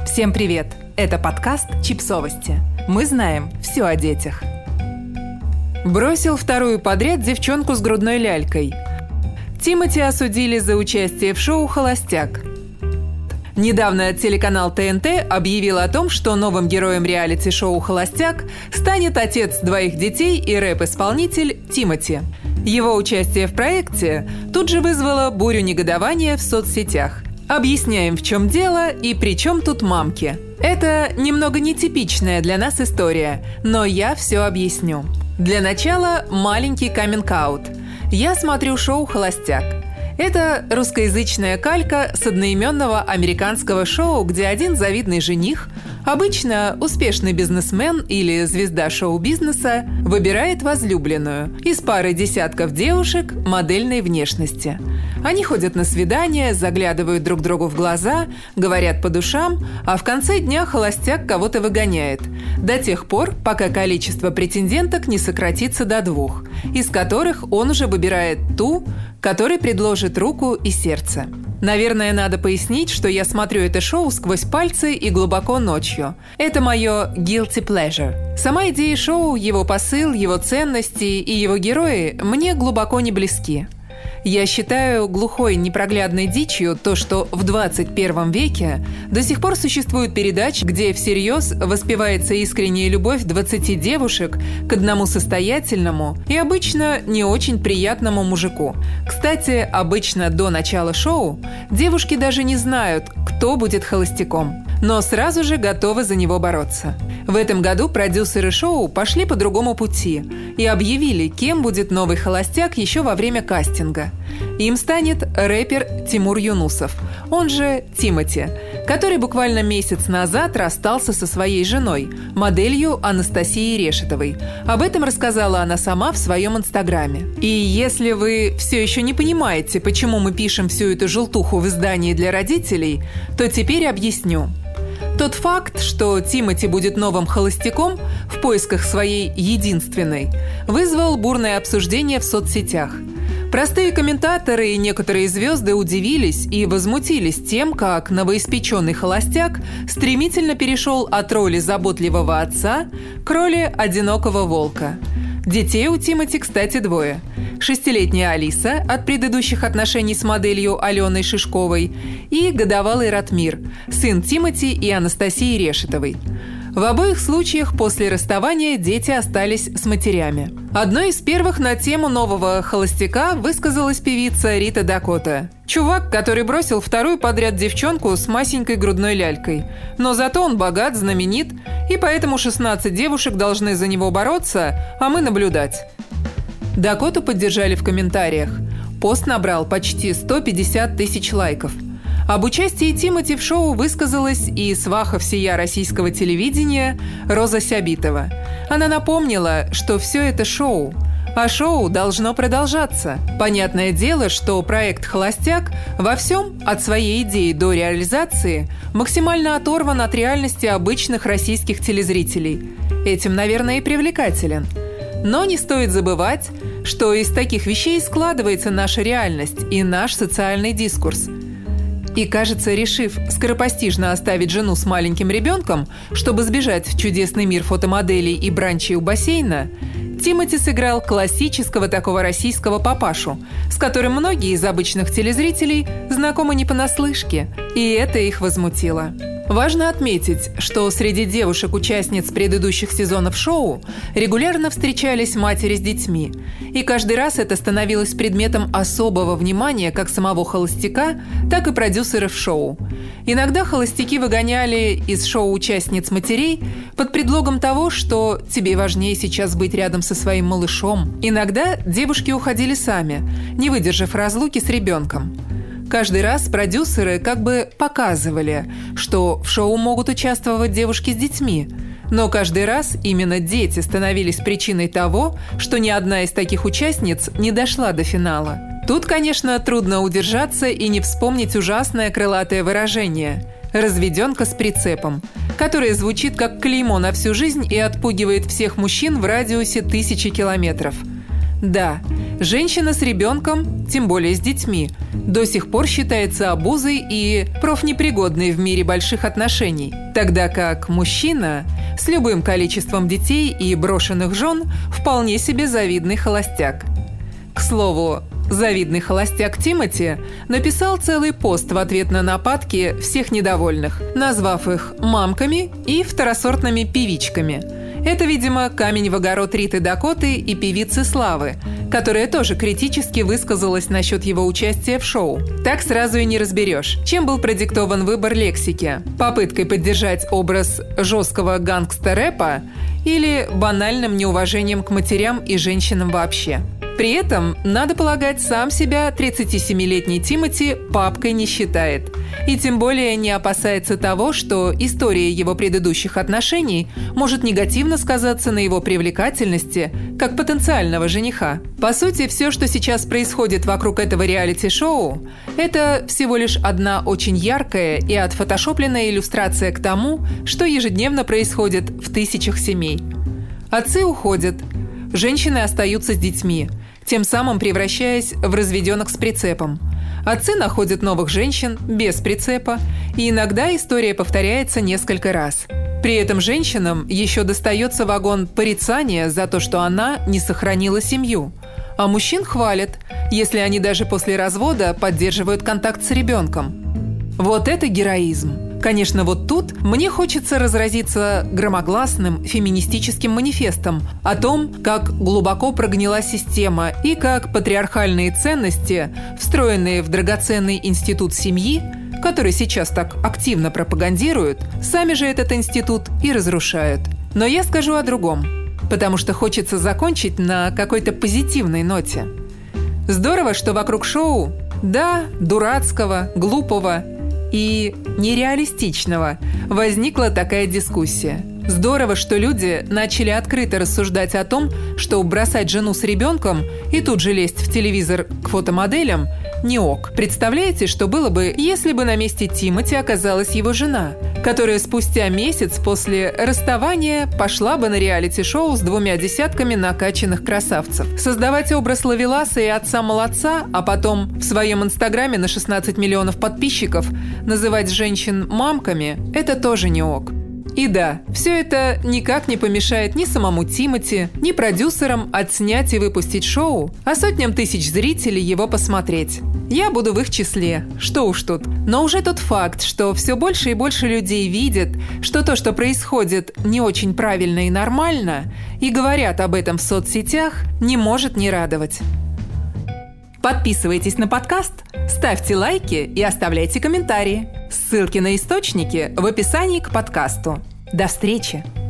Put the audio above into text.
Всем привет! Это подкаст «Чипсовости». Мы знаем все о детях. Бросил вторую подряд девчонку с грудной лялькой. Тимоти осудили за участие в шоу «Холостяк». Недавно телеканал ТНТ объявил о том, что новым героем реалити-шоу «Холостяк» станет отец двоих детей и рэп-исполнитель Тимоти. Его участие в проекте тут же вызвало бурю негодования в соцсетях. Объясняем, в чем дело и при чем тут мамки. Это немного нетипичная для нас история, но я все объясню. Для начала маленький каминг-аут. Я смотрю шоу «Холостяк». Это русскоязычная калька с одноименного американского шоу, где один завидный жених, обычно успешный бизнесмен или звезда шоу-бизнеса, выбирает возлюбленную из пары десятков девушек модельной внешности. Они ходят на свидания, заглядывают друг другу в глаза, говорят по душам, а в конце дня холостяк кого-то выгоняет. До тех пор, пока количество претенденток не сократится до 2, из которых он уже выбирает ту, которой предложит руку и сердце. Наверное, надо пояснить, что я смотрю это шоу сквозь пальцы и глубоко ночью. Это мое guilty pleasure. Сама идея шоу, его посыл, его ценности и его герои мне глубоко не близки. Я считаю глухой непроглядной дичью то, что в 21 веке до сих пор существуют передачи, где всерьез воспевается искренняя любовь 20 девушек к одному состоятельному и обычно не очень приятному мужику. Кстати, обычно до начала шоу девушки даже не знают, кто будет холостяком, но сразу же готовы за него бороться. В этом году продюсеры шоу пошли по другому пути и объявили, кем будет новый холостяк еще во время кастинга. Им станет рэпер Тимур Юнусов, он же Тимоти, который буквально месяц назад расстался со своей женой, моделью Анастасией Решетовой. Об этом рассказала она сама в своем инстаграме. И если вы все еще не понимаете, почему мы пишем всю эту желтуху в издании для родителей, то теперь объясню. Тот факт, что Тимоти будет новым холостяком в поисках своей единственной, вызвал бурное обсуждение в соцсетях. Простые комментаторы и некоторые звезды удивились и возмутились тем, как новоиспеченный холостяк стремительно перешел от роли заботливого отца к роли одинокого волка. Детей у Тимоти, кстати, 2. 6-летняя Алиса от предыдущих отношений с моделью Аленой Шишковой и годовалый Ратмир, сын Тимоти и Анастасии Решетовой. В обоих случаях после расставания дети остались с матерями. Одной из первых на тему нового холостяка высказалась певица Рита Дакота. Чувак, который бросил вторую подряд девчонку с масенькой грудной лялькой. Но зато он богат, знаменит, и поэтому 16 девушек должны за него бороться, а мы наблюдать. Дакоту поддержали в комментариях. Пост набрал почти 150 тысяч лайков. Об участии Тимоти в шоу высказалась и сваха всея российского телевидения Роза Сябитова. Она напомнила, что все это шоу, а шоу должно продолжаться. Понятное дело, что проект «Холостяк» во всем, от своей идеи до реализации, максимально оторван от реальности обычных российских телезрителей. Этим, наверное, и привлекателен. Но не стоит забывать, что из таких вещей складывается наша реальность и наш социальный дискурс. И, кажется, решив скоропостижно оставить жену с маленьким ребенком, чтобы сбежать в чудесный мир фотомоделей и бранчей у бассейна, Тимоти сыграл классического такого российского папашу, с которым многие из обычных телезрителей знакомы не понаслышке, и это их возмутило. Важно отметить, что среди девушек-участниц предыдущих сезонов шоу регулярно встречались матери с детьми, и каждый раз это становилось предметом особого внимания как самого холостяка, так и продюсеров шоу. Иногда холостяки выгоняли из шоу участниц матерей под предлогом того, что тебе важнее сейчас быть рядом со своим малышом. Иногда девушки уходили сами, не выдержав разлуки с ребенком. Каждый раз продюсеры как бы показывали, что в шоу могут участвовать девушки с детьми, но каждый раз именно дети становились причиной того, что ни одна из таких участниц не дошла до финала. Тут, конечно, трудно удержаться и не вспомнить ужасное крылатое выражение «разведенка с прицепом», которое звучит как клеймо на всю жизнь и отпугивает всех мужчин в радиусе 1000 километров. Да, женщина с ребенком, тем более с детьми, до сих пор считается обузой и профнепригодной в мире больших отношений, тогда как мужчина с любым количеством детей и брошенных жен вполне себе завидный холостяк. К слову, завидный холостяк Тимоти написал целый пост в ответ на нападки всех недовольных, назвав их мамками и второсортными певичками. Это, видимо, камень в огород Риты Дакоты и певицы Славы, которая тоже критически высказалась насчет его участия в шоу. Так сразу и не разберешь, чем был продиктован выбор лексики – попыткой поддержать образ жесткого гангстер-рэпа или банальным неуважением к матерям и женщинам вообще. При этом, надо полагать, сам себя 37-летний Тимоти папкой не считает. И тем более не опасается того, что история его предыдущих отношений может негативно сказаться на его привлекательности как потенциального жениха. По сути, все, что сейчас происходит вокруг этого реалити-шоу, это всего лишь одна очень яркая и отфотошопленная иллюстрация к тому, что ежедневно происходит в тысячах семей. Отцы уходят, женщины остаются с детьми, тем самым превращаясь в разведенок с прицепом. Отцы находят новых женщин без прицепа, и иногда история повторяется несколько раз. При этом женщинам еще достается вагон порицания за то, что она не сохранила семью. А мужчин хвалят, если они даже после развода поддерживают контакт с ребенком. Вот это героизм. Конечно, вот тут мне хочется разразиться громогласным феминистическим манифестом о том, как глубоко прогнила система и как патриархальные ценности, встроенные в драгоценный институт семьи, который сейчас так активно пропагандируют, сами же этот институт и разрушают. Но я скажу о другом, потому что хочется закончить на какой-то позитивной ноте. Здорово, что вокруг шоу, да, дурацкого, глупого и нереалистичного, возникла такая дискуссия. Здорово, что люди начали открыто рассуждать о том, что бросать жену с ребенком и тут же лезть в телевизор к фотомоделям не ок. Представляете, что было бы, если бы на месте Тимоти оказалась его жена, которая спустя месяц после расставания пошла бы на реалити-шоу с 2 десятками накачанных красавцев. Создавать образ ловеласа и отца-молодца, а потом в своем инстаграме на 16 миллионов подписчиков называть женщин мамками – это тоже не ок. И да, все это никак не помешает ни самому Тимоти, ни продюсерам отснять и выпустить шоу, а сотням тысяч зрителей его посмотреть. Я буду в их числе, что уж тут. Но уже тот факт, что все больше и больше людей видят, что то, что происходит, не очень правильно и нормально, и говорят об этом в соцсетях, не может не радовать. Подписывайтесь на подкаст, ставьте лайки и оставляйте комментарии. Ссылки на источники в описании к подкасту. До встречи!